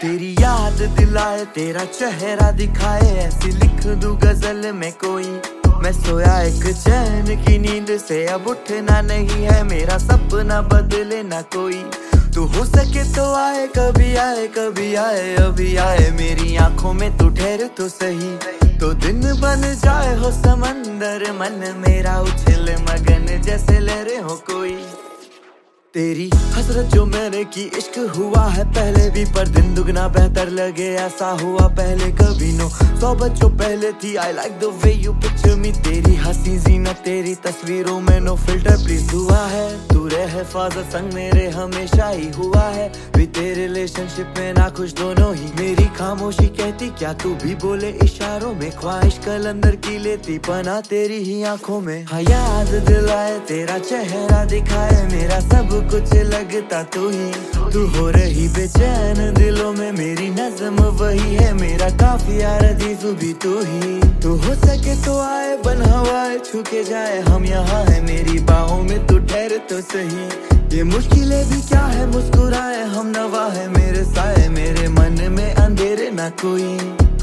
तेरी याद दिलाए, तेरा चेहरा दिखाए, ऐसी लिख दूं गजल में कोई। मैं सोया एक चैन की नींद से, अब उठना नहीं है मेरा सपना बदले ना कोई। तू हो सके तो आए, कभी आए कभी आए, अभी आए मेरी आंखों में तू ठहर तो सही। तो दिन बन जाए हो समंदर, मन मेरा उछल मगन जैसे लहरें हो कोई। तेरी हसरत जो मैंने की, इश्क हुआ है पहले भी, पर दिन दुगना बेहतर लगे ऐसा हुआ पहले कभी नो। 100 बच्चों पहले थी, I like the way you picture me. तेरी हंसी जीनत तेरी तस्वीरों में नो फिल्टर प्लीज दुआ है, तू रहे हिफाजत संग मेरे हमेशा ही हुआ है। भी तेरे रिलेशनशिप में ना खुश दोनों ही, मेरी खामोशी कहती क्या तू भी बोले इशारों में। ख्वाहिश कलंदर की लेती पना तेरी ही आंखों में। हाँ याद दिलाए, तेरा चेहरा दिखाए, मेरा सब कुछ लगता तू ही। तू हो रही बेचैन दिलों में, मेरी नज़म वही है, मेरा काफिया रदीफ भी तू ही। तू हो सके तो आए, बन हवाए छू के जाए, हम यहाँ है मेरी बाहों में तू ठहर तो सही। ये मुश्किलें भी क्या है, मुस्कुराए हम नवा है मेरे साए, मेरे मन में अंधेरे ना कोई।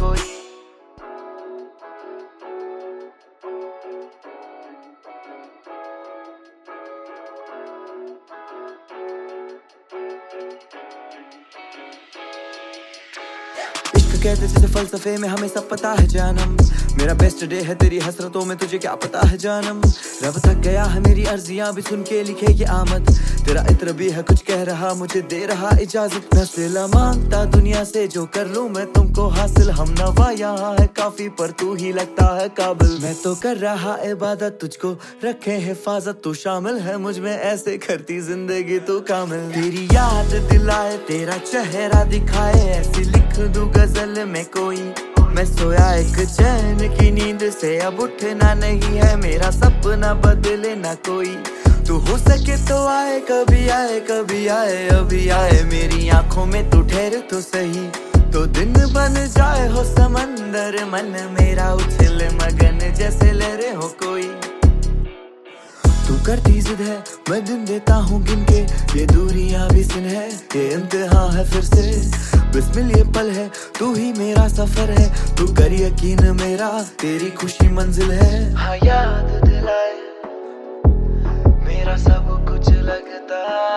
कहते जैसे फलसफे में हमें सब पता है जानम, मेरा बेस्ट डे है तेरी हसरतों में, तुझे क्या पता है जानम। रब थक गया है मेरी अर्जियां भी सुन के लिखे ये आमद, तेरा इत्र भी है कुछ कह रहा, मुझे दे रहा इजाजत। मैं सिला मांगता दुनिया से जो कर लूं मैं तुमको हासिल, हम नवा यहाँ है काफी पर तू ही लगता है काबिल। मैं तो कर रहा इबादत तुझको रखे हिफाजत, तू शामिल है मुझ में ऐसे करती जिंदगी तू कामिल। तेरी याद दिलाए, तेरा चेहरा दिखाए, ऐसी लिख दूं गजल में कोई। मैं सोया एक चैन की नींद से, अब उठना नहीं है मेरा सपना बदले ना कोई। तू हो सके तो आए, कभी आए कभी आए, अभी आए मेरी आंखों में तू ठहर तो सही। तो दिन बन जाए हो समंदर, मन मेरा उछल मगन जैसे लहरें हो कोई। तू करती जिद है, मैं दिन देता हूँ गिन के, ये दूरियां भी सिन है, ये इम्तिहान है फिर से। बिस्मिल ये पल है, तू ही मेरा सफर है, तू कर यकीन मेरा तेरी खुशी मंजिल है। हाँ याद दिलाए, मेरा सब कुछ लगता